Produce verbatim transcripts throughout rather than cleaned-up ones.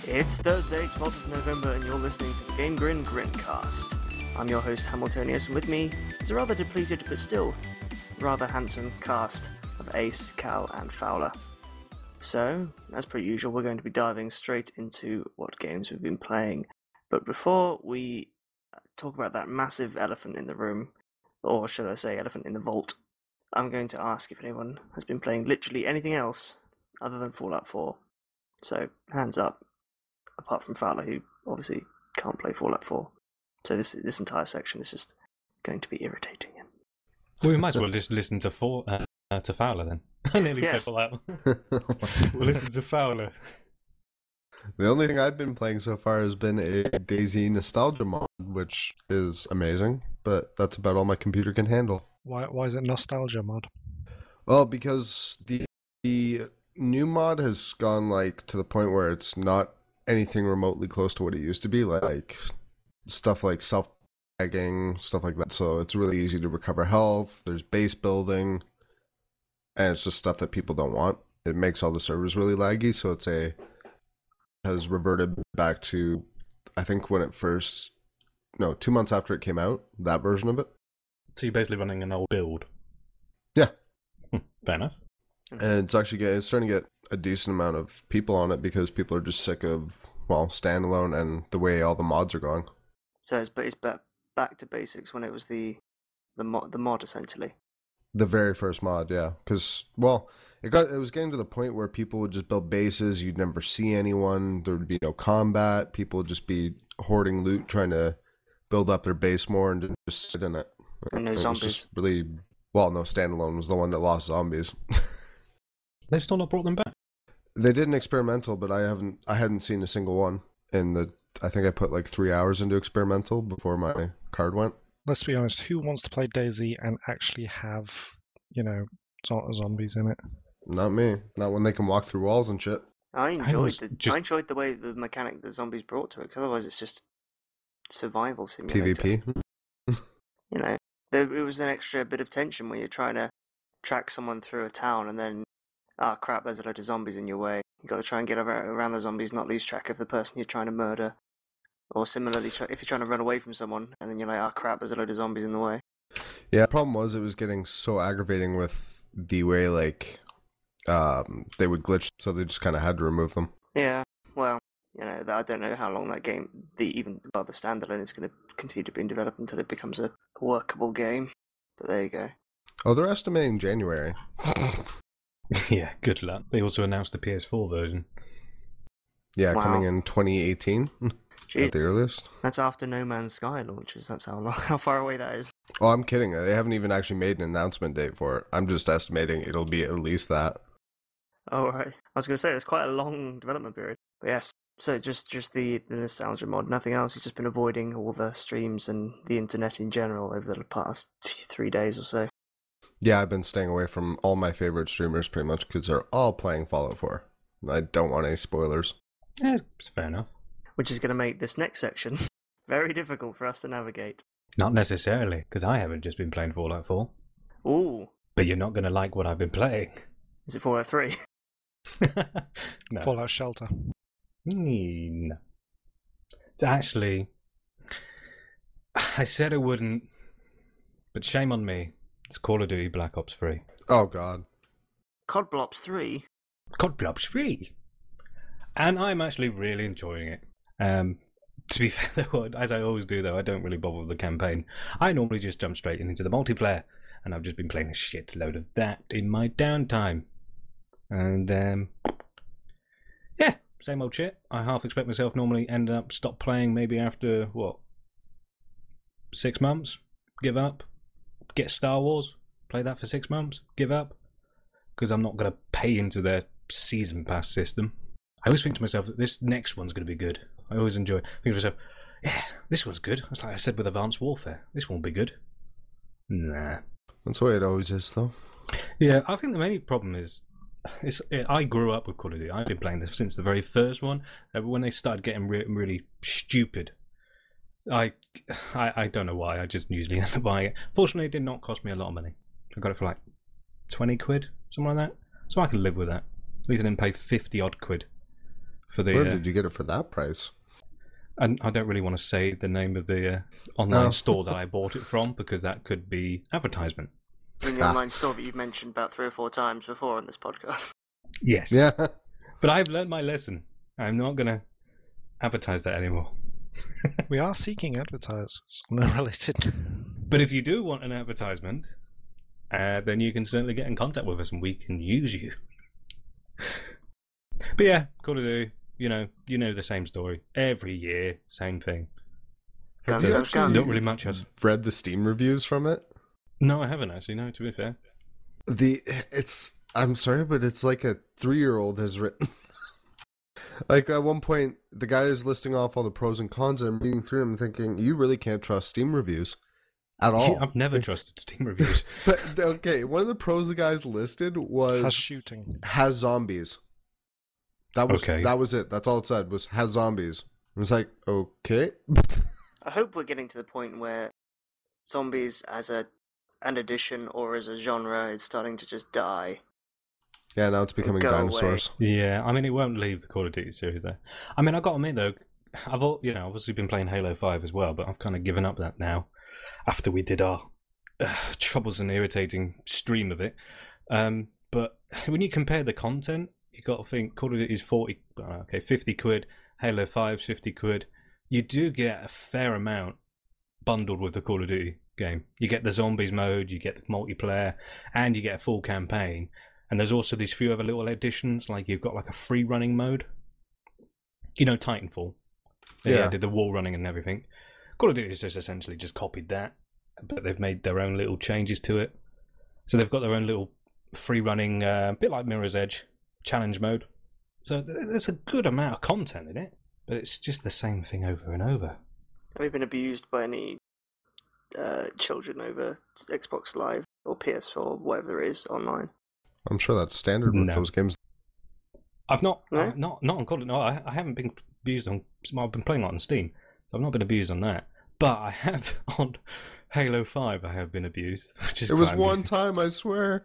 It's Thursday, twelfth of November, and you're listening to the Game Grin Grincast. I'm your host, Hamiltonius, and with me is a rather depleted but still rather handsome cast of Ace, Cal, and Fowler. So, as per usual, we're going to be diving straight into what games we've been playing. But before we talk about that massive elephant in the room, or should I say elephant in the vault, I'm going to ask if anyone has been playing literally anything else other than Fallout four. So, hands up. Apart from Fowler, who obviously can't play Fallout four. So this this entire section is just going to be irritating him. Well, we might as well just listen to for, uh, uh, to Fowler then. I nearly Yes. said Fallout. We'll listen to Fowler. The only thing I've been playing so far has been a DayZ nostalgia mod, which is amazing, but that's about all my computer can handle. Why why is it nostalgia mod? Well, because the, the new mod has gone like to the point where it's not anything remotely close to what it used to be, like stuff like self-tagging, stuff like that. So it's really easy to recover health, there's base building, and it's just stuff that people don't want. It makes all the servers really laggy, so it's a has reverted back to, I think when it first, no, two months after it came out, that version of it. So you're basically running an old build. Yeah. Fair enough. And it's actually getting, it's starting to get a decent amount of people on it because people are just sick of, well, standalone and the way all the mods are going. So it's, it's ba- back to basics when it was the the mod, the mod essentially. The very first mod, yeah. Because, well, it got it was getting to the point where people would just build bases, you'd never see anyone, there would be no combat, people would just be hoarding loot, trying to build up their base more and just sit in it. And no it was zombies. just really, well, no, standalone was the one that lost zombies. They still not brought them back. They did an experimental, but I haven't I hadn't seen a single one. In the I think I put like three hours into experimental before my card went. Let's be honest, who wants to play DayZ and actually have, you know, zo- zombies in it? Not me. Not when they can walk through walls and shit. I enjoyed was the just- I enjoyed the way the mechanic the zombies brought to it, because otherwise it's just survival simulator. PvP. You know, there, it was an extra bit of tension when you're trying to track someone through a town, and then, ah, crap, there's a load of zombies in your way. You got to try and get over, around the zombies, not lose track of the person you're trying to murder. Or similarly, try, if you're trying to run away from someone, and then you're like, ah, crap, there's a load of zombies in the way. Yeah, the problem was it was getting so aggravating with the way like um they would glitch, so they just kind of had to remove them. Yeah, well, you know, I don't know how long that game, the even well, the standalone is going to continue to be developed until it becomes a workable game. But there you go. Oh, they're estimating January. Yeah, good luck. They also announced the P S four version. Yeah, Wow. coming in twenty eighteen Jeez, at the earliest. that's after No Man's Sky launches. That's how long, how far away that is. Oh, I'm kidding. They haven't even actually made an announcement date for it. I'm just estimating it'll be at least that. Oh, right. I was going to say, there's quite a long development period. But yes, so just just the, the nostalgia mod, nothing else. You've just been avoiding all the streams and the internet in general over the past three days or so. Yeah, I've been staying away from all my favorite streamers pretty much because they're all playing Fallout four. And I don't want any spoilers. Yeah, it's fair enough. Which is going to make this next section very difficult for us to navigate. Not necessarily, because I haven't just been playing Fallout four. Ooh, But you're not going to like what I've been playing. is it Fallout three? No. Fallout Shelter. Mm, No. It's actually, I said I wouldn't, but shame on me. It's Call of Duty Black Ops three. Oh, God. COD Blops three? COD Blops three! And I'm actually really enjoying it. Um, to be fair, though, as I always do, though, I don't really bother with the campaign. I normally just jump straight into the multiplayer, and I've just been playing a shitload of that in my downtime. And, um, yeah, same old shit. I half expect myself normally end up stop playing maybe after, what, six months? Give up? Get Star Wars? Play that for six months? Give up? Because I'm not going to pay into their season pass system. I always think to myself that this next one's going to be good. I always enjoy it. I think to myself, yeah, this one's good. It's like I said with Advanced Warfare. This one will be good. Nah. That's the way it always is, though. Yeah, I think the main problem is, it's, I grew up with Call of Duty. I've been playing this since the very first one. Uh, When they started getting re- really stupid, I, I I don't know why. I just usually end up buying it. Fortunately, it did not cost me a lot of money. I got it for like twenty quid, something like that. So I can live with that. At least I didn't pay fifty odd quid for the. Where Uh, did you get it for that price? and I don't really want to say the name of the uh, online Oh. store that I bought it from because that could be advertisement. In the Ah. online store that you've mentioned about three or four times before on this podcast. Yes. Yeah. But I've learned my lesson. I'm not going to advertise that anymore. We are seeking advertisers, not related. But if you do want an advertisement, uh, then you can certainly get in contact with us and we can use you. But yeah, Call of Duty, you know, you know the same story. Every year, same thing. Guns, you guns, actually- guns. Don't really match us. Read the Steam reviews from it. No, I haven't actually, no, to be fair. The it's I'm sorry, but it's like a three year old has written. Like at one point, the guy is listing off all the pros and cons, and I'm reading through them, thinking you really can't trust Steam reviews at all. I've never trusted Steam reviews. But okay, one of the pros the guys listed was Has shooting. has zombies. That was Okay. that was it. That's all it said was has zombies. It was like okay. I hope we're getting to the point where zombies as a an addition or as a genre is starting to just die. Yeah, now it's becoming Go dinosaurs. Yeah, I mean, it won't leave the Call of Duty series though. I mean, I got to admit though, I've all, you know obviously been playing Halo five as well, but I've kind of given up that now after we did our uh, troubles and irritating stream of it. Um, but when you compare the content, you got to think Call of Duty is forty, uh, okay, fifty quid. Halo five's fifty quid. You do get a fair amount bundled with the Call of Duty game. You get the zombies mode, you get the multiplayer, and you get a full campaign. And there's also these few other little additions, like you've got like a free running mode. You know, Titanfall. They Yeah. did the wall running and everything. Call of Duty has just essentially just copied that, but they've made their own little changes to it. So they've got their own little free running, uh, bit like Mirror's Edge, challenge mode. So th- there's a good amount of content in it, but it's just the same thing over and over. Have you been abused by any uh, children over Xbox Live or P S four, whatever it is, online? I'm sure that's standard with No. those games. I've not, No? uh, not, not on Call of No, I, I haven't been abused on. well, I've been playing a lot on Steam, so I've not been abused on that. But I have on Halo Five. I have been abused, which is It was quite one amusing. time, I swear.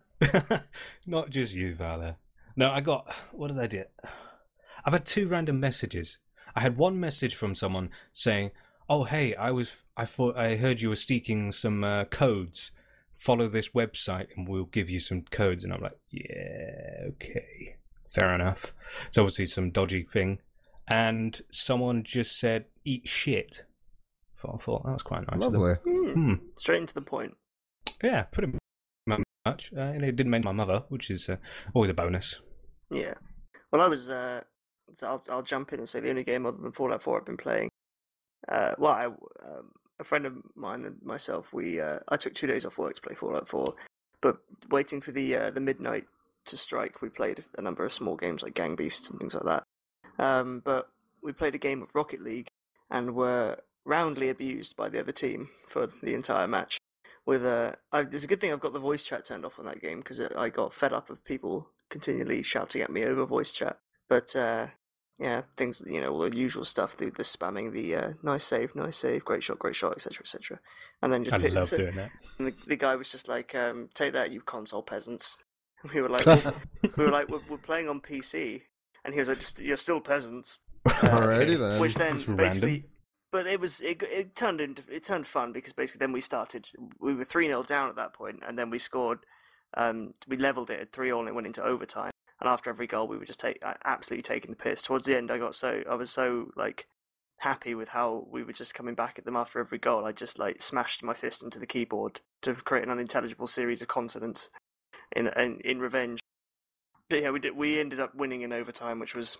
Not just you, Vala. No, I got. What did I do? I've had two random messages. I had one message from someone saying, "Oh, hey, I was. I thought I heard you were seeking some uh, codes. Follow this website, and we'll give you some codes." And I'm like, "Yeah, okay, fair enough." It's obviously some dodgy thing. And someone just said, "Eat shit." So I thought that was quite nice. of them. Lovely. Hmm. Hmm. Straight into the point. Yeah, pretty much. Uh, and it didn't mention my mother, which is uh, always a bonus. Yeah. Well, I was. Uh, so I'll I'll jump in and say the only game other than Fallout four I've been playing. Uh, well, I, um, a friend of mine and myself, we uh, I took two days off work to play Fallout four, but waiting for the uh, the midnight to strike, we played a number of small games like Gang Beasts and things like that. Um, but we played a game of Rocket League and were roundly abused by the other team for the entire match. With uh, I, it's a good thing I've got the voice chat turned off on that game because I got fed up of people continually shouting at me over voice chat. But uh, yeah, things, you know, all the usual stuff, the, the spamming, the uh, nice save, nice save, great shot, great shot, et cetera, et cetera. And then just I pit- love so- doing that. and the, the guy was just like, um, "Take that, you console peasants." And we were like, well, "We were like, we're, we're playing on P C," and he was like, "Just- "You're still peasants." Alrighty then. Which then That's basically, random. but it was it, it turned into it turned fun because basically then we started. We were three nil down at that point, and then we scored. Um, we leveled it at three all, and it went into overtime. And after every goal, we were just take absolutely taking the piss. Towards the end, I got so I was so like happy with how we were just coming back at them after every goal. I just like smashed my fist into the keyboard to create an unintelligible series of consonants in in, in revenge. But yeah, we did. We ended up winning in overtime, which was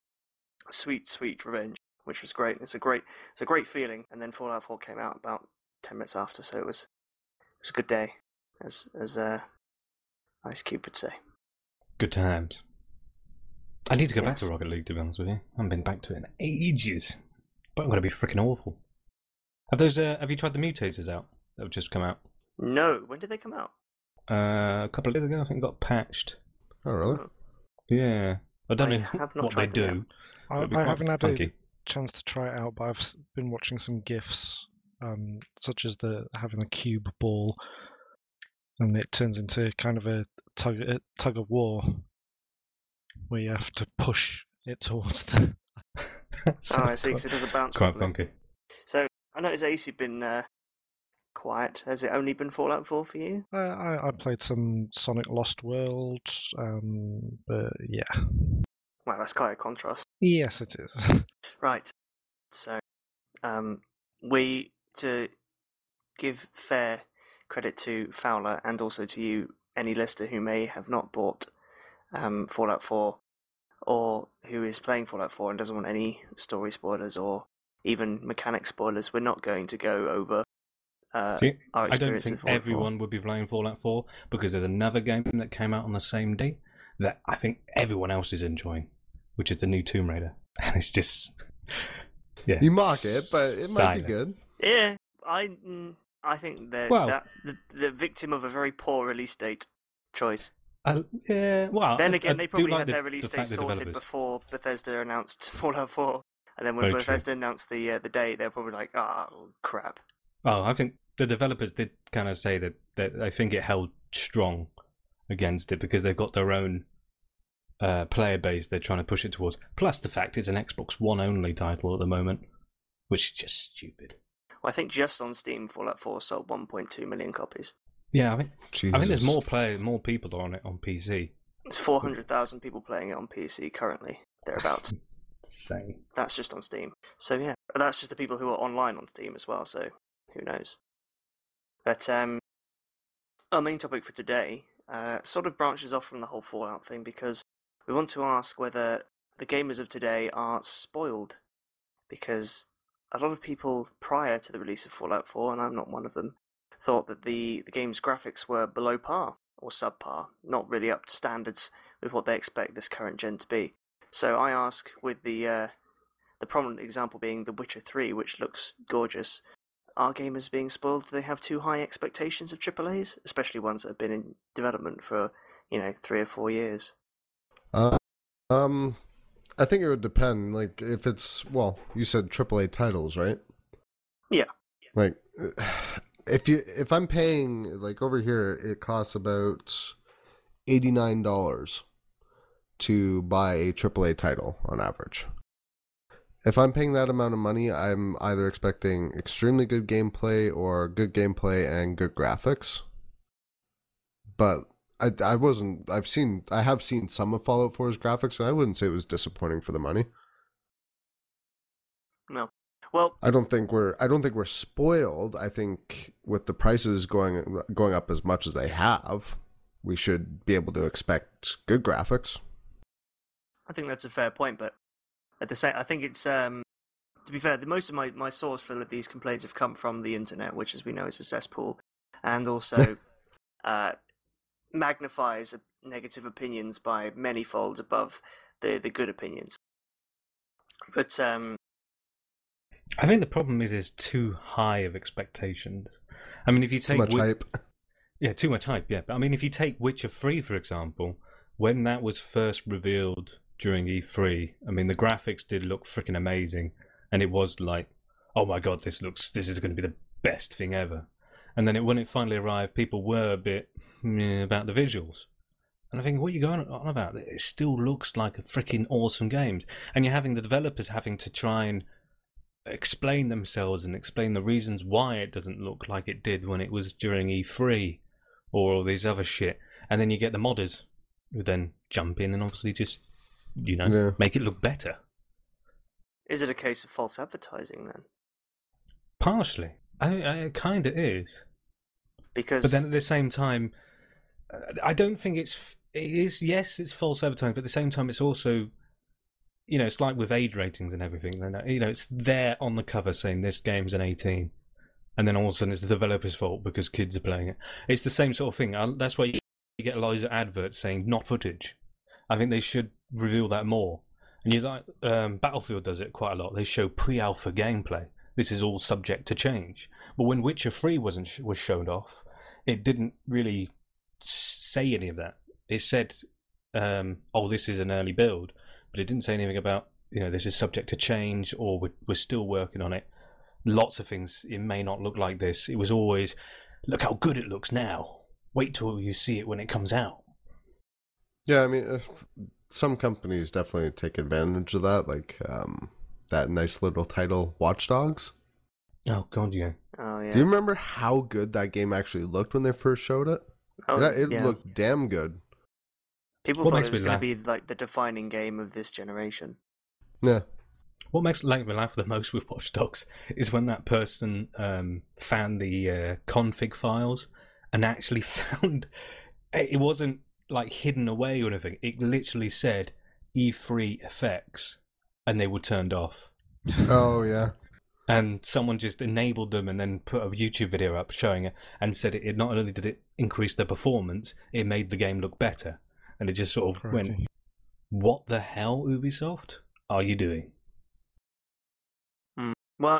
sweet, sweet revenge, which was great. It's a great, it's a great feeling. And then Fallout four came out about ten minutes after, so it was it was a good day, as as uh, Ice Cube would say. Good times. I need to go back to Yes. Rocket League, to be honest with you. I haven't been back to it in ages. But I'm going to be freaking awful. Have those? Uh, have you tried the mutators out that have just come out? No, when did they come out? Uh, a couple of days ago, I think it got patched. Oh, really? Yeah. I don't I know have not what they tried them do. I, It'd be I quite haven't had funky. a chance to try it out, but I've s- been watching some GIFs, um, such as the having a cube ball, and it turns into kind of a tug a tug of war, where you have to push it towards the. Oh, I see, because it does a bounce. Quite properly. funky. So, I noticed, Ace, you've been uh, quiet. Has it only been Fallout four for you? Uh, I I played some Sonic Lost World, um, but yeah. Well, that's quite a contrast. Yes, it is. Right. So, um, we, to give fair credit to Fowler and also to you, any listener who may have not bought um, Fallout four or who is playing Fallout four and doesn't want any story spoilers or even mechanic spoilers, we're not going to go over uh, See, our I don't experience think with Fallout everyone would be playing Fallout four because there's another game that came out on the same day that I think everyone else is enjoying, which is the new Tomb Raider. And it's just. Yeah. You mock it, but it might be good. Silence. four. Yeah, I, mm, I think that Well- that's the, the victim of a very poor release date choice. Uh, yeah, well, Then I- again, I they do probably like had the- their release the date fact the sorted developers- before Bethesda announced Fallout four, and then when Very true. Bethesda announced the uh, the date, they're probably like, "Oh crap." Oh, I think the developers did kind of say that, that I think it held strong against it because they've got their own uh, player base they're trying to push it towards. Plus the fact it's an Xbox One only title at the moment, which is just stupid. Well, I think just on Steam, Fallout four sold one point two million copies. Yeah, I think I think there's Jesus. more play, more people on it on P C. There's four hundred thousand people playing it on P C currently. Thereabouts. Insane. That's just on Steam. So yeah, that's just the people who are online on Steam as well. So who knows? But um, our main topic for today uh, sort of branches off from the whole Fallout thing because we want to ask whether the gamers of today are spoiled, because a lot of people prior to the release of Fallout four, and I'm not one of them, thought that the, the game's graphics were below par or subpar, not really up to standards with what they expect this current gen to be. So I ask, with the uh, the prominent example being The Witcher three, which looks gorgeous, are gamers being spoiled? Do they have too high expectations of triple A's, especially ones that have been in development for, you know, three or four years? Uh, um, I think it would depend. Like, if it's, well, you said triple A titles, right? Yeah. Like, if you if I'm paying, like over here, it costs about eighty-nine dollars to buy a triple A title on average. If I'm paying that amount of money, I'm either expecting extremely good gameplay or good gameplay and good graphics. But I, I wasn't. I've seen. I have seen some of Fallout four's graphics, and I wouldn't say it was disappointing for the money. No. Well, I don't think we're. I don't think we're spoiled. I think with the prices going going up as much as they have, we should be able to expect good graphics. I think that's a fair point, but at the same, I think it's um, to be fair. The most of my, my source for these complaints have come from the internet, which, as we know, is a cesspool, and also uh, magnifies negative opinions by many folds above the the good opinions. But um, I think the problem is there's too high of expectations. I mean, if you Too take much Wi- hype. yeah, too much hype. Yeah, but I mean, if you take Witcher three for example, when that was first revealed during E three, I mean, the graphics did look freaking amazing, and it was like, oh my god, this looks, this is going to be the best thing ever. And then it, when it finally arrived, people were a bit meh about the visuals. And I think, what are you going on about? It still looks like a freaking awesome game, and you're having the developers having to try and explain themselves and explain the reasons why it doesn't look like it did when it was during E three or all these other shit. And then you get the modders who then jump in and obviously just, you know, Yeah. make it look better. is it a case of false advertising then? Partially. I, I it kind of is. Because But then at the same time, uh, I don't think it's, it is, yes, it's false advertising, but at the same time it's also, you know, it's like with age ratings and everything. You know, it's there on the cover saying this game's an eighteen. And then all of a sudden it's the developer's fault because kids are playing it. It's the same sort of thing. I- That's why you get loads of adverts saying not footage. I think they should reveal that more. And you like um, Battlefield does it quite a lot. They show pre-alpha gameplay. This is all subject to change. But when Witcher three wasn't sh- was showed off, it didn't really say any of that. It said, um, "Oh, this is an early build," but it didn't say anything about, you know, this is subject to change or we're, we're still working on it. Lots of things. It may not look like this. It was always, look how good it looks now. Wait till you see it when it comes out. Yeah, I mean, if, some companies definitely take advantage of that, like um, that nice little title, Watch Dogs. Oh god, yeah. Oh yeah. Do you remember how good that game actually looked when they first showed it? Oh, it it yeah. looked damn good. People What thought makes it was me going laugh- to be like the defining game of this generation. Yeah. What makes like me laugh the most with Watch Dogs is when that person um, found the uh, config files and actually found it wasn't like hidden away or anything. It literally said E three effects, and they were turned off. Oh yeah. And someone just enabled them and then put a YouTube video up showing it and said it, it not only did it increase the performance, it made the game look better. And it just sort of went, Crikey. what the hell, Ubisoft, are you doing? Well,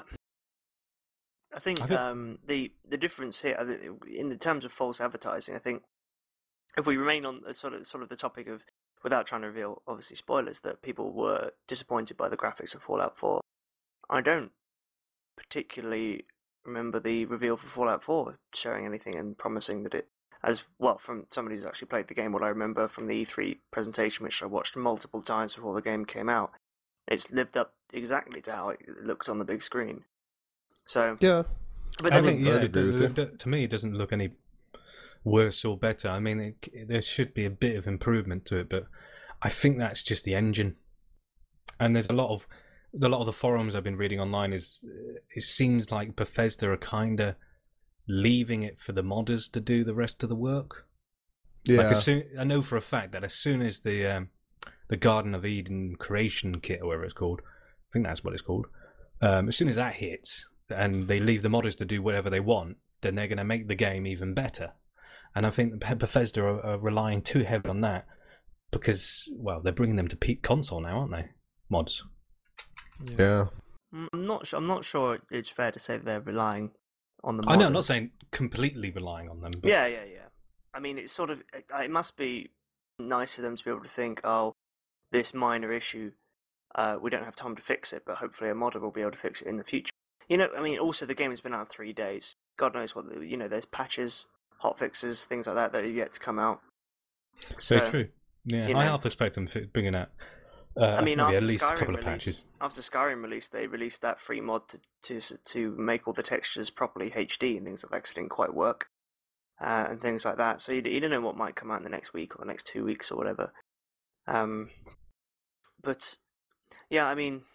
I think, I think- um, the the difference here, I think, in the terms of false advertising, I think if we remain on the sort of sort of the topic of, without trying to reveal obviously spoilers, that people were disappointed by the graphics of Fallout four. I don't particularly remember the reveal for Fallout four showing anything and promising that it, as well, from somebody who's actually played the game, what I remember from the E three presentation, which I watched multiple times before the game came out, it's lived up exactly to how it looked on the big screen. So, Yeah. but I then think, it- yeah, I'd agree it- with you. it- it- to me, it doesn't look any worse or better. I mean, it, there should be a bit of improvement to it, but I think that's just the engine. And there's a lot of a lot of the forums I've been reading online is it seems like Bethesda are kind of leaving it for the modders to do the rest of the work. Yeah. Like as soon, I know for a fact that as soon as the um, the Garden of Eden creation kit, or whatever it's called, I think that's what it's called. Um, as soon as that hits, and they leave the modders to do whatever they want, then they're going to make the game even better. And I think Bethesda are, are relying too heavily on that because, well, they're bringing them to peak console now, aren't they? Mods. yeah. I'm not sure. I'm not sure it's fair to say that they're relying on the. I know, I'm not modders. saying completely relying on them. But Yeah, yeah, yeah. I mean, it's sort of. It, it must be nice for them to be able to think, oh, this minor issue, uh, we don't have time to fix it, but hopefully a modder will be able to fix it in the future. You know, I mean, also the game has been out three days. God knows what. The, you know, there's patches, hot fixes, things like that that are yet to come out. So, Very true. Yeah, you I know- half expect them to bringing out uh, I mean, maybe after at least a Skyrim couple of release, patches. after Skyrim release, they released that free mod to to to make all the textures properly H D and things like that, 'cause it didn't quite work, uh, and things like that. So you, you don't know what might come out in the next week or the next two weeks or whatever. Um, but yeah, I mean,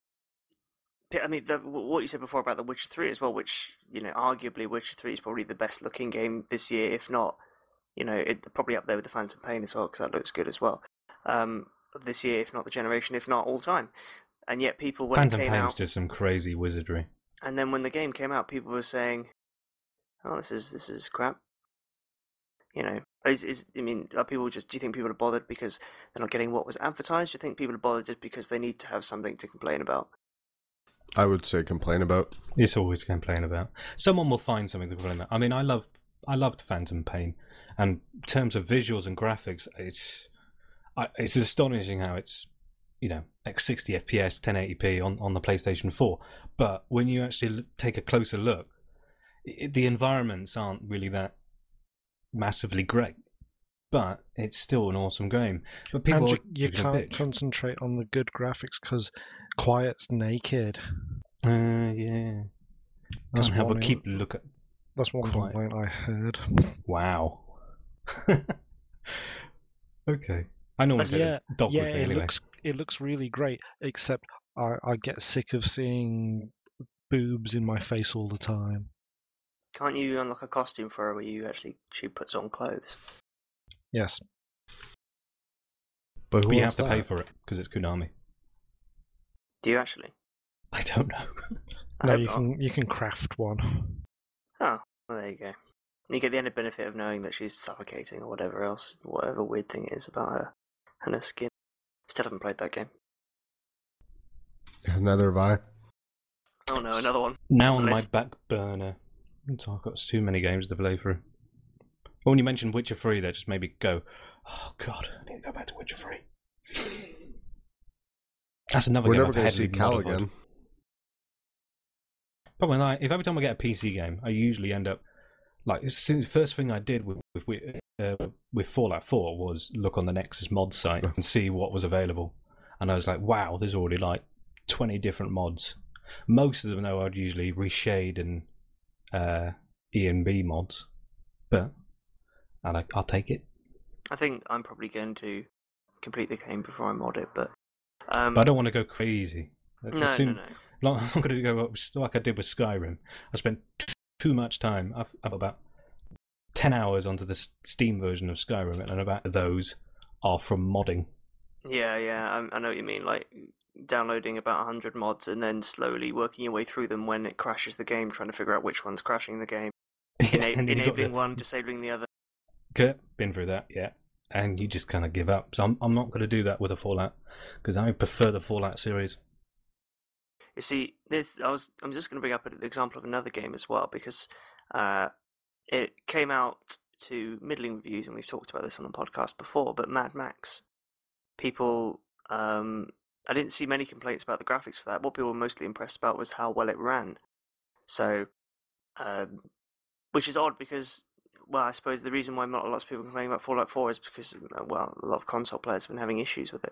I mean, the, what you said before about The Witcher three as well, which, you know, arguably Witcher three is probably the best looking game this year, if not, you know, it probably up there with the Phantom Pain as well, because that looks good as well. Um, of this year, if not the generation, if not all time. And yet people, when Phantom it came Pain's out, just some crazy wizardry. and then when the game came out, people were saying, "Oh, this is this is crap." You know, is is I mean, are people just? Do you think people are bothered because they're not getting what was advertised? Do you think people are bothered just because they need to have something to complain about? I would say complain about. It's always complain about. Someone will find something to complain about. I mean, I loved, I loved Phantom Pain, and in terms of visuals and graphics, it's, I, it's astonishing how it's, you know, like sixty F P S, ten eighty p on, on the PlayStation four. But when you actually l- take a closer look, it, the environments aren't really that massively great. But it's still an awesome game. But people and you, are you giving a can't bitch. concentrate on the good graphics because Quiet's naked. Uh, yeah. That's Can't help but one keep look at. That's one Quiet. complaint I heard. Wow. Okay. I normally say yeah, the dog yeah, would be it anyway. looks it looks really great. Except I, I get sick of seeing boobs in my face all the time. Can't you unlock a costume for her where you actually she puts on clothes? Yes, But who But you have wants to pay that? for it because it's Konami. Do you actually? I don't know. I no, hope you not. can you can craft one. Oh, well, there you go. And you get the added benefit of knowing that she's suffocating or whatever else, whatever weird thing it is about her and her skin. Still haven't played that game. Neither have I. Oh no, another one. Now on my Unless- back burner. So I've got too many games to play through. But when you mentioned Witcher three, that just made me go, oh god, I need to go back to Witcher three. That's another We're game never I've going to see heavily Cal modified. again. But when I, if every time I get a P C game, I usually end up like it's the first thing I did with, with, with uh, with Fallout four was look on the Nexus mod site and see what was available. And I was like, wow, there's already like twenty different mods. Most of them, though, I'd usually reshade and uh, E and B mods. But I'll, I'll take it. I think I'm probably going to complete the game before I mod it, but... Um, But I don't want to go crazy. no, Assume, no, no. Like, I'm going to go up like I did with Skyrim. I spent t- too much time. I've, I've about ten hours onto the Steam version of Skyrim, and about those are from modding. Yeah, yeah, I, I know what you mean. Like, downloading about one hundred mods and then slowly working your way through them when it crashes the game, trying to figure out which one's crashing the game. Ena- And then you got enabling the- one, disabling the other. Okay, been through that, yeah. And you just kind of give up. So I'm, I'm not going to do that with a Fallout, because I prefer the Fallout series. You see, this I was. I'm just going to bring up an example of another game as well, because uh, it came out to middling reviews, and we've talked about this on the podcast before. But Mad Max, people, um, I didn't see many complaints about the graphics for that. What people were mostly impressed about was how well it ran. So, um, which is odd because, well, I suppose the reason why not a lot of people complaining about Fallout four is because, well, a lot of console players have been having issues with it.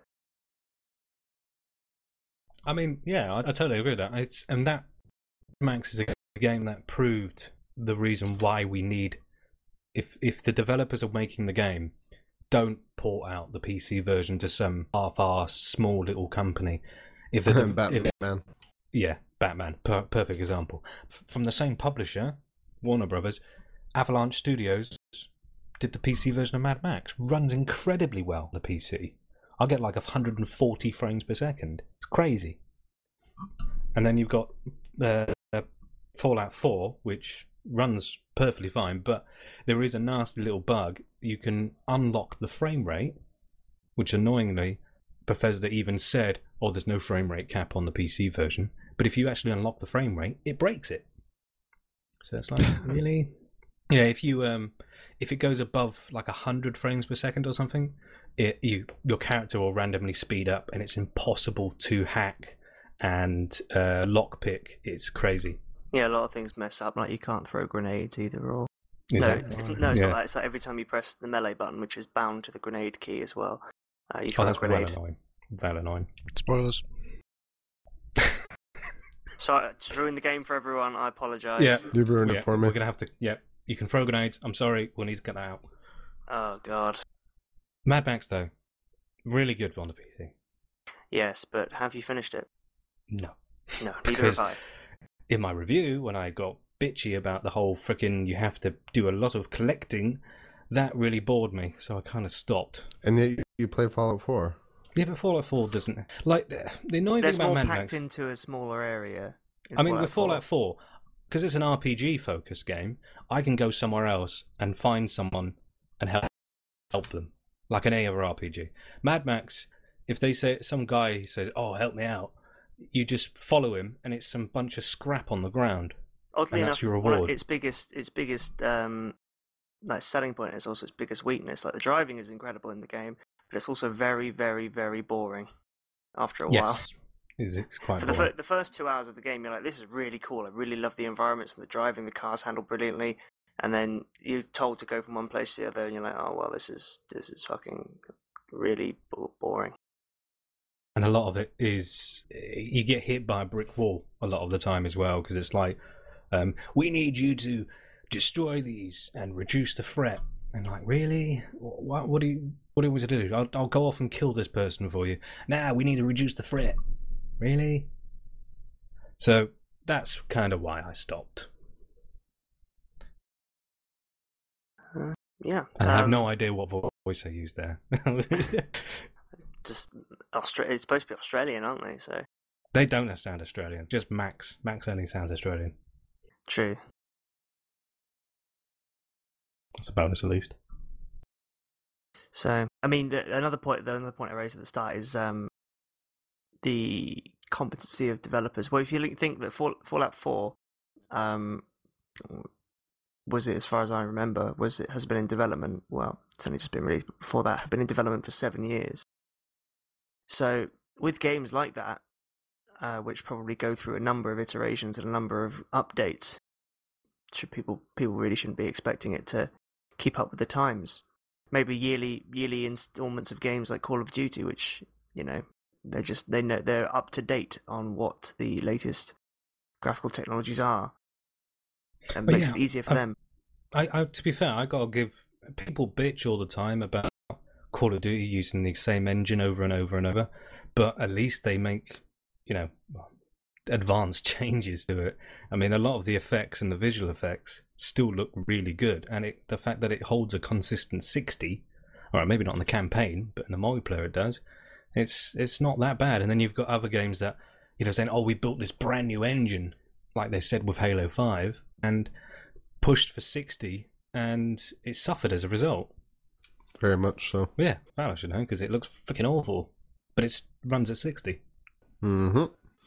I mean, yeah, I, I totally agree with that. It's, and that Max is a game that proved the reason why we need. If if the developers are making the game, don't port out the P C version to some half-ass small little company. If the Batman. if, yeah, Batman, per, perfect example. F- from the same publisher, Warner Brothers, Avalanche Studios did the P C version of Mad Max. Runs incredibly well on the P C. I'll get like one hundred forty frames per second. It's crazy. And then you've got uh, Fallout four, which runs perfectly fine, but there is a nasty little bug. You can unlock the frame rate, which annoyingly, Bethesda even said, oh, there's no frame rate cap on the P C version. But if you actually unlock the frame rate, it breaks it. So it's like, really? Yeah, if you um, if it goes above like one hundred frames per second or something, it you your character will randomly speed up, and it's impossible to hack and uh, lockpick. It's crazy. Yeah, a lot of things mess up. Like you can't throw grenades either, or Is no, that- it- no, it's yeah. not that. It's like every time you press the melee button, which is bound to the grenade key as well, uh, you Oh, throw a that's well grenade. annoying. Well annoying. Spoilers. So uh, just ruined the game for everyone. I apologise. Yeah. You've ruined Yeah, it for me. we're gonna have to. Yeah, you can throw grenades. I'm sorry, we'll need to cut that out. Oh god. Mad Max though, really good on the P C. Yes, but have you finished it? No. No, neither Because- have I. In my review, when I got bitchy about the whole frickin' you have to do a lot of collecting, that really bored me, so I kind of stopped. And yet you play Fallout four. Yeah, but Fallout four doesn't like the, the annoying There's thing about more Mad packed Max. into a smaller area. in I mean, with four. Fallout four, because it's an R P G focused game, I can go somewhere else and find someone and help help them, like an A or R P G. Mad Max, if they say some guy says, "Oh, help me out," you just follow him, and it's some bunch of scrap on the ground. Oddly and enough, that's your one of reward. its biggest, its biggest, um, like selling point is also its biggest weakness. Like the driving is incredible in the game, but it's also very, very, very boring after a while. Yes, it's, it's quite. For the, boring. fir- the first two hours of the game, you're like, this is really cool. I really love the environments and the driving. The cars handle brilliantly. And then you're told to go from one place to the other, and you're like, oh, well, this is this is fucking really bo- boring. And a lot of it is you get hit by a brick wall a lot of the time as well, because it's like, um, we need you to destroy these and reduce the threat. And like, really? What, what do you what do you want me to do? I'll, I'll go off and kill this person for you. Nah, we need to reduce the threat. Really? So that's kind of why I stopped. Uh, yeah. And I have um, no idea what voice I used there. Just Austra- It's supposed to be Australian, aren't they? So They don't sound Australian. Just Max. Max only sounds Australian. true. That's a bonus at least. So I mean, the, another point, the another point I raised at the start is um, the competency of developers. Well, if you think that Fall, Fallout four, um, was it as far as I remember, was it has been in development? Well, it's only just been released. But before that, had been in development for seven years. So with games like that, uh, which probably go through a number of iterations and a number of updates, should people people really shouldn't be expecting it to keep up with the times. maybe yearly yearly installments of games like Call of Duty, which you know they're just they know they're up to date on what the latest graphical technologies are, and Well, makes yeah, it easier for I- them. I, I to be fair, I gotta give people bitch all the time about Call of Duty using the same engine over and over and over, but at least they make, you know, advanced changes to it. I mean, a lot of the effects and the visual effects still look really good, and it the fact that it holds a consistent sixty, all right, maybe not in the campaign, but in the multiplayer it does. It's it's not that bad. And then you've got other games that, you know, saying, "Oh, we built this brand new engine," like they said with Halo Five, and pushed for sixty, and it suffered as a result. Very much so. Yeah, well, I should know because it looks freaking awful, but it runs at sixty. Mm-hmm.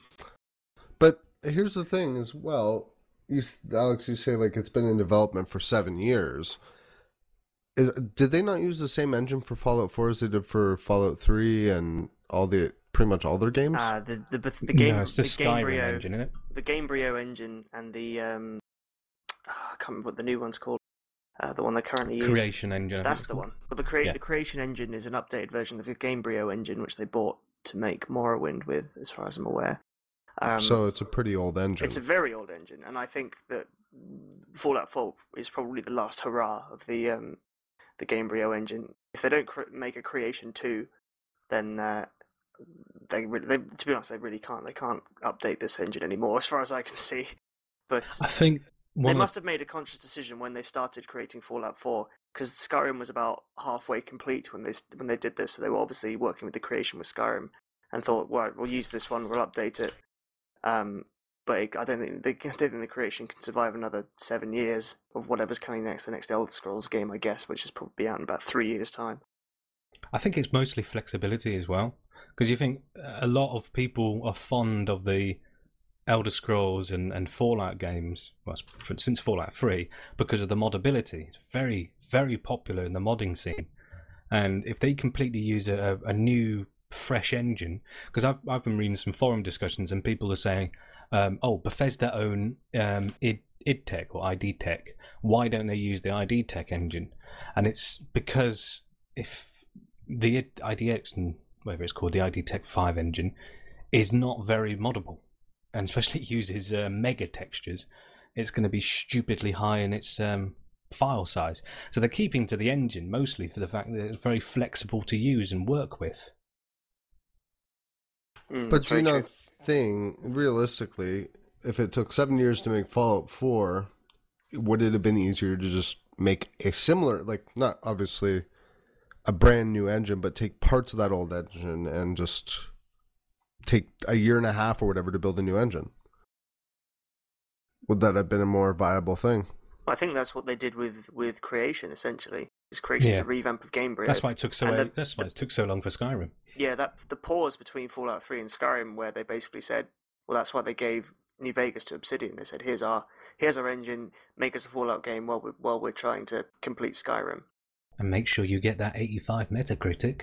But here's the thing as well. You, Alex, you say like it's been in development for seven years. Is, did they not use the same engine for Fallout four as they did for Fallout three and all the pretty much all their games? Uh, the the the game no, it's the, the Skyrim Gamebryo engine, isn't it? the Gamebryo engine and the um I can't remember what the new one's called. Uh, the one they currently use. Creation engine. I think That's it's the called. one. But the create Yeah. the creation engine is an updated version of the Gamebryo engine, which they bought to make Morrowind with, as far as I'm aware. Um, So it's a pretty old engine. it's a very old engine, and I think that Fallout four is probably the last hurrah of the um, the Gamebryo engine. If they don't cre- make a Creation two, then uh, they, re- they, to be honest, they really can't. They can't update this engine anymore, as far as I can see. But I think they one of must have made a conscious decision when they started creating Fallout four, because Skyrim was about halfway complete when they when they did this. So they were obviously working with the creation with Skyrim, and thought, well, we'll use this one, we'll update it. Um, but it, I don't think they, I don't think the creation can survive another seven years of whatever's coming next. The next Elder Scrolls game, I guess, which is probably out in about three years' time. I think it's mostly flexibility as well, because you think a lot of people are fond of the Elder Scrolls and, and Fallout games, well, since Fallout three, because of the modability. It's very, very popular in the modding scene. And if they completely use a, a new, fresh engine, because I've, I've been reading some forum discussions and people are saying, um, oh, Bethesda own um, id, id Tech or I D Tech. Why don't they use the I D Tech engine? And it's because if the I D X, and whatever it's called, the I D Tech five engine, is not very moddable, and especially uses uh, mega textures, it's going to be stupidly high in its um, file size. So they're keeping to the engine mostly for the fact that it's very flexible to use and work with. Mm, But that's do you very know, true. thing realistically, if it took seven years to make Fallout four, would it have been easier to just make a similar, like not obviously a brand new engine, but take parts of that old engine and just take a year and a half or whatever to build a new engine? Would that have been a more viable thing? I think that's what they did with, with Creation, essentially. Is Creation's Yeah. a revamp of Gamebryo. That's why it took so. And A, the- that's why it took so long for Skyrim. Yeah, that the pause between Fallout three and Skyrim, where they basically said, well, that's why they gave New Vegas to Obsidian. They said, here's our here's our engine, make us a Fallout game while we're, while we're trying to complete Skyrim. And make sure you get that eighty-five Metacritic.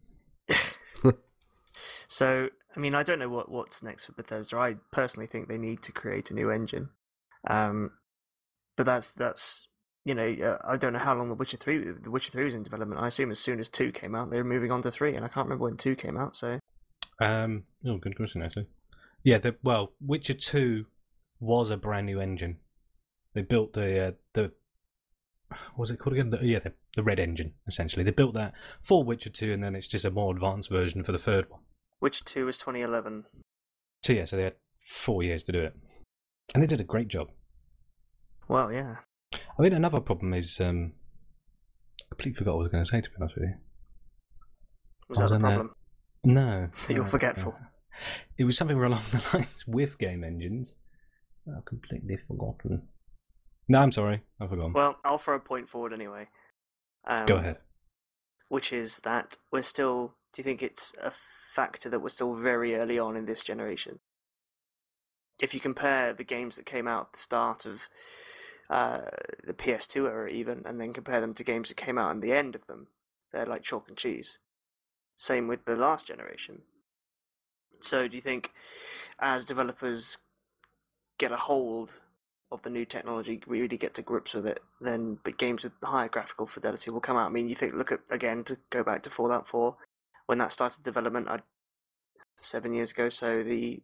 So, I mean, I don't know what, what's next for Bethesda. I personally think they need to create a new engine. Um, but that's, that's you know, uh, I don't know how long The Witcher three The Witcher three was in development. I assume as soon as two came out, they were moving on to three, and I can't remember when two came out, so... Um, oh, good question actually. Yeah, the, well, Witcher two was a brand new engine. They built the uh, the what was it called again? The, yeah, the, the Red Engine essentially. They built that for Witcher two, and then it's just a more advanced version for the third one. Witcher two was twenty eleven. So yeah, so they had four years to do it, and they did a great job. Well, yeah. I mean, another problem is um, I completely forgot what I was going to say. To be honest with you, Was I that the don't know. problem? no, You're no, forgetful. no. It was something along the lines with game engines. I've completely forgotten. No, I'm sorry, I've forgotten. Well, I'll throw a point forward anyway. Um, Go ahead. Which is that we're still... Do you think it's a factor that we're still very early on in this generation? If you compare the games that came out at the start of uh, the P S two era even, and then compare them to games that came out at the end of them, they're like chalk and cheese. Same with the last generation. So do you think as developers get a hold of the new technology really get to grips with it, then but games with higher graphical fidelity will come out. I mean, you think, look at, again, to go back to Fallout four, when that started development I, seven years ago, so the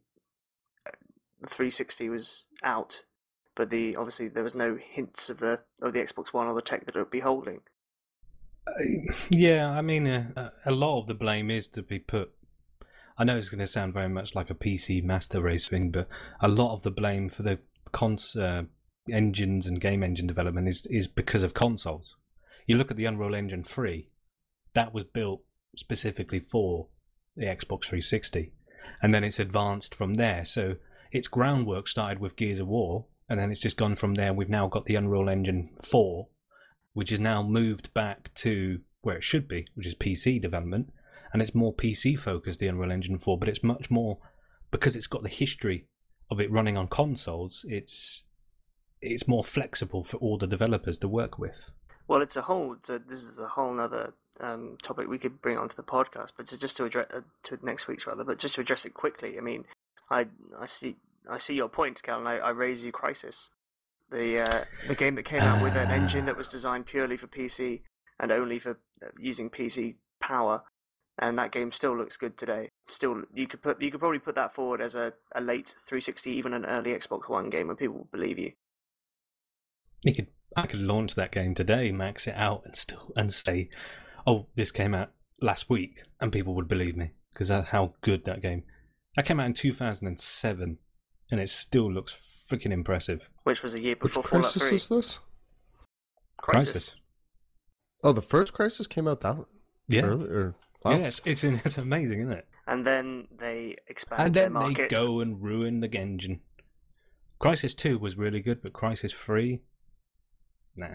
three sixty was out, but the obviously there was no hints of the of the Xbox One or the tech that it would be holding. Uh, yeah, I mean, uh, a lot of the blame is to be put. I know it's going to sound very much like a P C master race thing, but a lot of the blame for the cons uh, engines and game engine development is is because of consoles. You look at the Unreal Engine three, that was built specifically for the Xbox three sixty, and then it's advanced from there. So its groundwork started with Gears of War, and then it's just gone from there. We've now got the Unreal Engine four, which is now moved back to where it should be, which is P C development, and it's more P C focused, the Unreal Engine four, but it's much more, because it's got the history of it running on consoles, it's it's more flexible for all the developers to work with. Well, it's a whole. It's a, this is a whole other um, topic we could bring onto the podcast, but to just to address uh, to next week's rather, but just to address it quickly. I mean, I I see I see your point, Cal, and I, I raise you Crysis, the uh, the game that came out with an engine that was designed purely for P C and only for using P C power. And that game still looks good today. Still, you could put you could probably put that forward as a, a late three sixty, even an early Xbox One game, and people will believe you. You could, I could launch that game today, max it out, and still and say, "Oh, this came out last week," and people would believe me because that's how good that game. That came out in two thousand seven, and it still looks freaking impressive. Which was a year before Which Fallout Crisis three. is this? Crysis. Oh, the first Crisis came out that Yeah, early? Or, wow. yeah, it's, it's it's amazing, isn't it? And then they expanded And their then they market. go and ruin the engine. Crysis two was really good, but Crysis three, nah.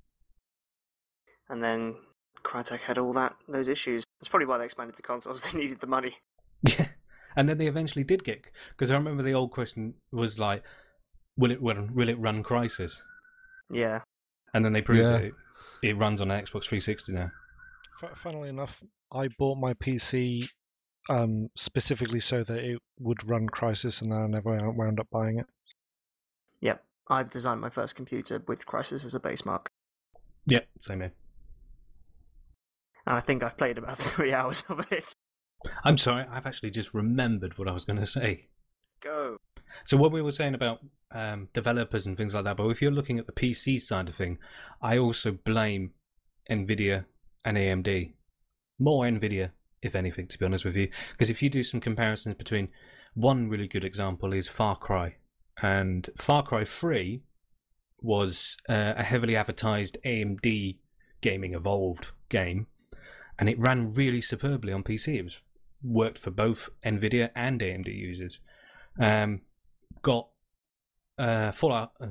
And then Crytek had all that those issues. That's probably why they expanded the consoles. They needed the money. Yeah, and then they eventually did get, because I remember the old question was like, "Will it run? Will it run Crysis?" Yeah. And then they proved Yeah. that it, it runs on an Xbox three sixty now. F- Funnily enough, I bought my P C um, specifically so that it would run Crysis, and then I never wound up buying it. Yep. I've designed my first computer with Crysis as a base mark. Yeah, same here. And I think I've played about three hours of it. I'm sorry, I've actually just remembered what I was going to say. Go. So what we were saying about um, developers and things like that, but if you're looking at the P C side of thing, I also blame NVIDIA and A M D. More NVIDIA, if anything, to be honest with you. Because if you do some comparisons between, one really good example is Far Cry. And Far Cry three was uh, a heavily advertised A M D Gaming Evolved game. And it ran really superbly on P C. It was worked for both NVIDIA and A M D users. Um, got uh, Fallout, uh,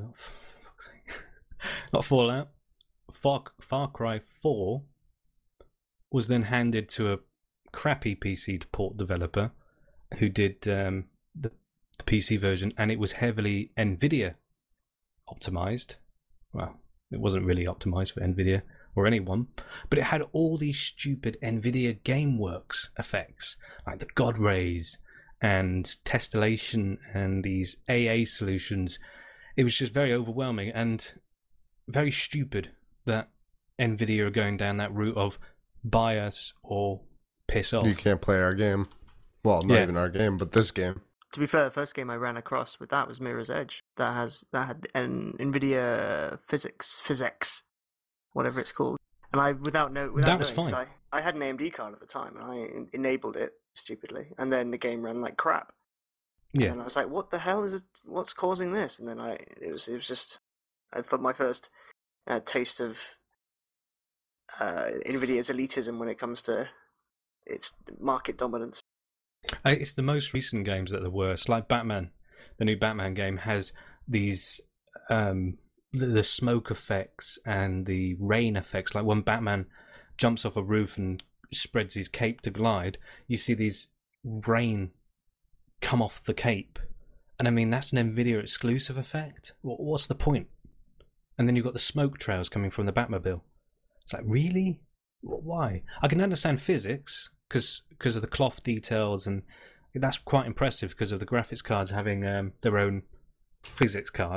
not Fallout, Far, Far Cry four was then handed to a crappy P C port developer who did um, the, the P C version, and it was heavily NVIDIA optimized. Well, it wasn't really optimized for NVIDIA or anyone, but it had all these stupid NVIDIA GameWorks effects, like the God Rays and Testillation and these A A solutions. It was just very overwhelming and very stupid that NVIDIA are going down that route of buy us or piss off. You can't play our game. Well, not Yeah. even our game, but this game. To be fair, the first game I ran across with that was Mirror's Edge. That has that had an NVIDIA physics, physics, whatever it's called. And I, without no, without That was knowing, 'cause fine. I, I had an A M D card at the time, and I en- enabled it stupidly, and then the game ran like crap. Yeah. And I was like, "What the hell is it? What's causing this?" And then I, it was, it was just, I thought my first uh, taste of uh, NVIDIA's elitism when it comes to its market dominance. Uh, It's the most recent games that are the worst. Like Batman, the new Batman game has these um, the, the smoke effects and the rain effects. Like when Batman jumps off a roof and spreads his cape to glide, you see these rain come off the cape, and I mean that's an NVIDIA exclusive effect. What, what's the point? And then you've got the smoke trails coming from the Batmobile. It's like, really? Wh- Why? I can understand physics because because of the cloth details, and that's quite impressive because of the graphics cards having um, their own physics card.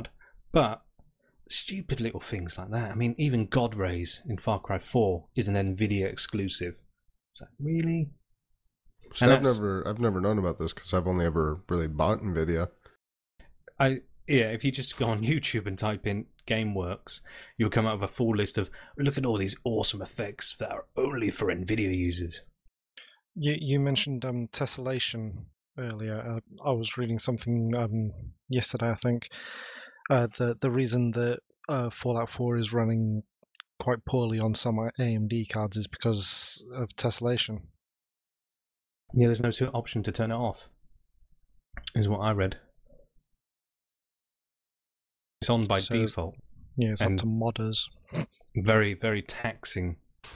But stupid little things like that. I mean, even God Rays in Far Cry four is an Nvidia exclusive. It's like, really? So And I've that's- never, I've never known about this because I've only ever really bought Nvidia. I yeah, if you just go on YouTube and type in GameWorks, you'll come up with a full list of, look at all these awesome effects that are only for Nvidia users. You you mentioned um, tessellation earlier. Uh, I was reading something um, yesterday, I think. Uh, the the reason that uh, Fallout four is running quite poorly on some A M D cards is because of tessellation. Yeah, there's no sort of option to turn it off, is what I read. It's on by So- default. Yeah, it's And- up to modders. Very, very taxing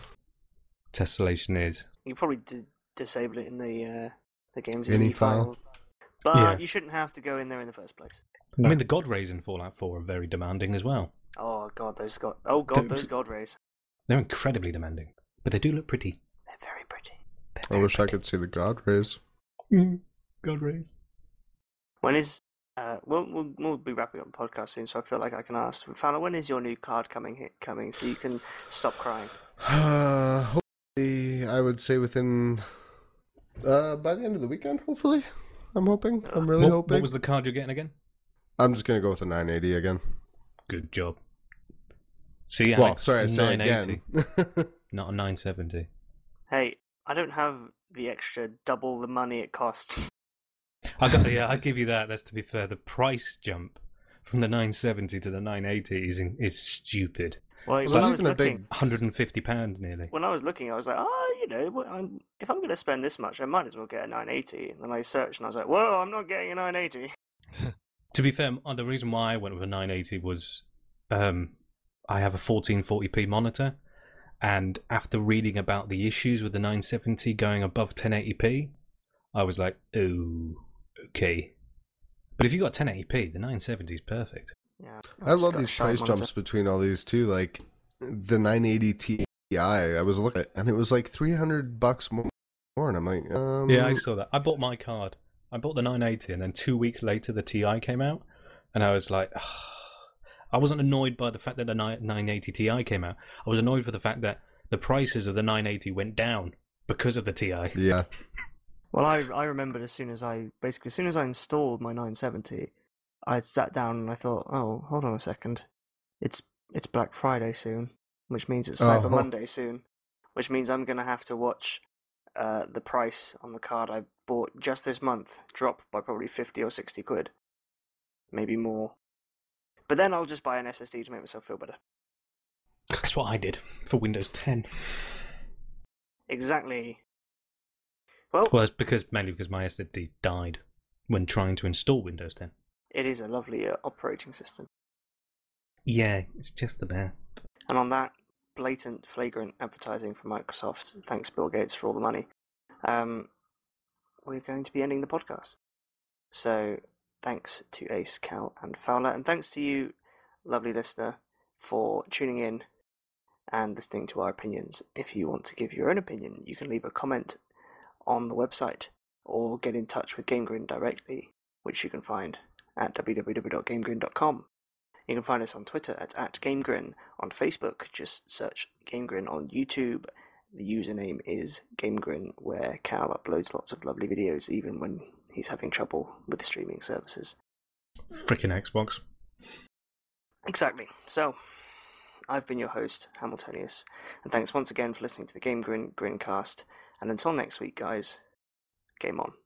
tessellation is. You probably d- disable it in the uh, the game's Ini I N I file. file, but Yeah. you shouldn't have to go in there in the first place. No. I mean, the God Rays in Fallout four are very demanding as well. Oh god, those god, oh god, Don't- those god rays. They're incredibly demanding, but they do look pretty. They're very pretty. They're I very wish I pretty. could see the God rays. Mm, God Rays. When is uh, we'll, we'll we'll be wrapping up the podcast soon, so I feel like I can ask Fowler, when is your new card coming hit coming so you can stop crying? Uh, hopefully, I would say within uh by the end of the weekend. Hopefully, I'm hoping. I'm really What, hoping. what was the card you're getting again? I'm just gonna go with the nine eighty again. Good job. See, Well, Alex, sorry, I say nine eighty, again. not a nine seventy. Hey, I don't have the extra double the money it costs. I got, yeah, I'd give you that. That's to be fair. The price jump from the nine seventy to the nine eighty is in, is stupid. Well, It's when not I was even a looking, big- one hundred fifty pounds nearly. when I was looking, I was like, oh, you know, what, I'm, if I'm going to spend this much, I might as well get a nine eighty. And then I searched, and I was like, whoa, I'm not getting a nine eighty. To be fair, uh, the reason why I went with a nine eighty was um, I have a fourteen forty p monitor, and after reading about the issues with the nine seventy going above ten eighty p, I was like, oh, okay. But if you got ten eighty p, the nine seventy is perfect. Yeah, I love these price jumps between all these too. Like the nine eighty Ti, I was looking at, and it was like three hundred bucks more. And I'm like, um, Yeah, I saw that. I bought my card. I bought the nine eighty, and then two weeks later the Ti came out, and I was like, I wasn't annoyed by the fact that the nine eighty Ti came out. I was annoyed for the fact that the prices of the nine eighty went down because of the Ti. yeah. Well, I I remembered as soon as I basically as soon as I installed my nine seventy, I sat down and I thought, oh, hold on a second, it's it's Black Friday soon, which means it's Cyber Oh. Monday soon, which means I'm gonna have to watch uh, the price on the card I bought just this month drop by probably fifty or sixty quid, maybe more. But then I'll just buy an S S D to make myself feel better. That's what I did for Windows ten. Exactly. Well, Well, it's because mainly because my S S D died when trying to install Windows ten. it is a lovely uh, operating system. Yeah, it's just the best. And on that blatant, flagrant advertising from Microsoft, thanks Bill Gates for all the money, um, we're going to be ending the podcast. So thanks to Ace, Cal, and Fowler, and thanks to you, lovely listener, for tuning in and listening to our opinions. If you want to give your own opinion, you can leave a comment on the website or get in touch with GameGrin directly, which you can find at w w w dot game grin dot com. You can find us on Twitter at, at GameGrin. On Facebook, just search GameGrin. On YouTube, the username is GameGrin, where Cal uploads lots of lovely videos, even when he's having trouble with streaming services. Freaking Xbox. Exactly. So, I've been your host, Hamiltonius, and thanks once again for listening to the GameGrin Grincast. And until next week, guys, game on.